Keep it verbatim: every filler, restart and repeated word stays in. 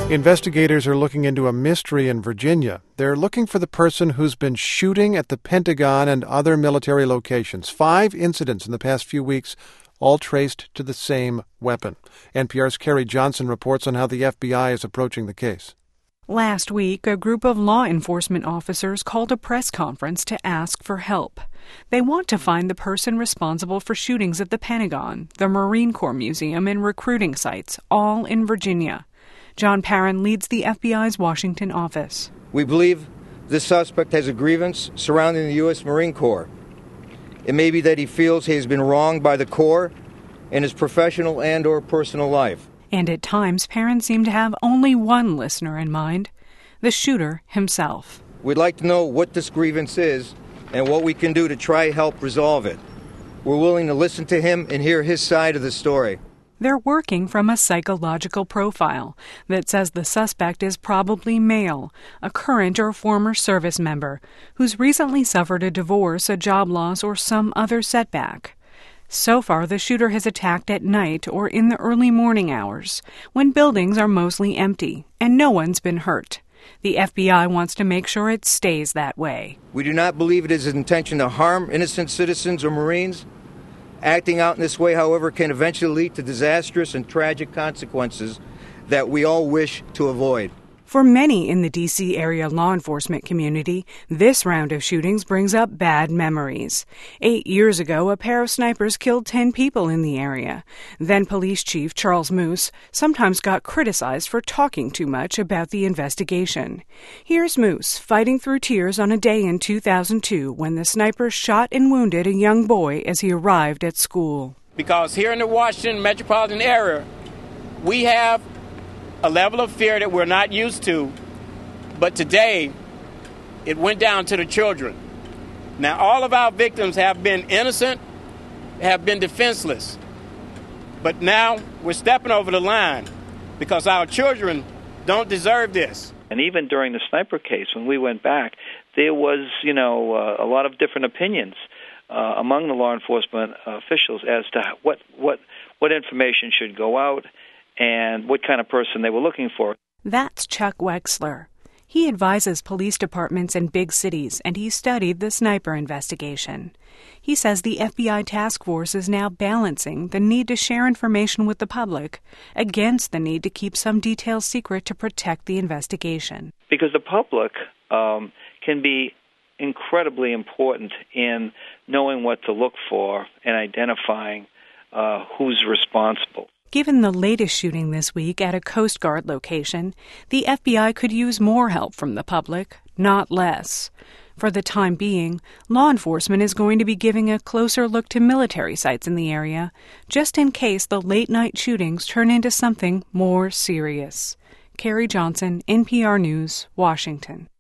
Investigators are looking into a mystery in Virginia. They're looking for the person who's been shooting at the Pentagon and other military locations. Five incidents in the past few weeks, all traced to the same weapon. N P R's Carrie Johnson reports on how the F B I is approaching the case. Last week, a group of law enforcement officers called a press conference to ask for help. They want to find the person responsible for shootings at the Pentagon, the Marine Corps Museum, and recruiting sites, all in Virginia. John Parron leads the F B I's Washington office. We believe this suspect has a grievance surrounding the U S Marine Corps. It may be that he feels he has been wronged by the Corps in his professional and or personal life. And at times, Parron seemed to have only one listener in mind, the shooter himself. We'd like to know what this grievance is and what we can do to try help resolve it. We're willing to listen to him and hear his side of the story. They're working from a psychological profile that says the suspect is probably male, a current or former service member who's recently suffered a divorce, a job loss, or some other setback. So far, the shooter has attacked at night or in the early morning hours, when buildings are mostly empty, and no one's been hurt. The F B I wants to make sure it stays that way. We do not believe it is his intention to harm innocent citizens or Marines. Acting out in this way, however, can eventually lead to disastrous and tragic consequences that we all wish to avoid. For many in the D C area law enforcement community, this round of shootings brings up bad memories. Eight years ago, a pair of snipers killed ten people in the area. Then Police Chief Charles Moose sometimes got criticized for talking too much about the investigation. Here's Moose fighting through tears on a day in two thousand two when the sniper shot and wounded a young boy as he arrived at school. Because here in the Washington metropolitan area, we have a level of fear that we're not used to, but today it went down to the children. Now, all of our victims have been innocent, have been defenseless, but now we're stepping over the line because our children don't deserve this. And even during the sniper case, when we went back, there was, you know, uh, a lot of different opinions uh, among the law enforcement uh, officials as to what what what information should go out and what kind of person they were looking for. That's Chuck Wexler. He advises police departments in big cities, and he studied the sniper investigation. He says the F B I task force is now balancing the need to share information with the public against the need to keep some details secret to protect the investigation. Because the public um, can be incredibly important in knowing what to look for and identifying uh, who's responsible. Given the latest shooting this week at a Coast Guard location, the F B I could use more help from the public, not less. For the time being, law enforcement is going to be giving a closer look to military sites in the area, just in case the late-night shootings turn into something more serious. Carrie Johnson, N P R News, Washington.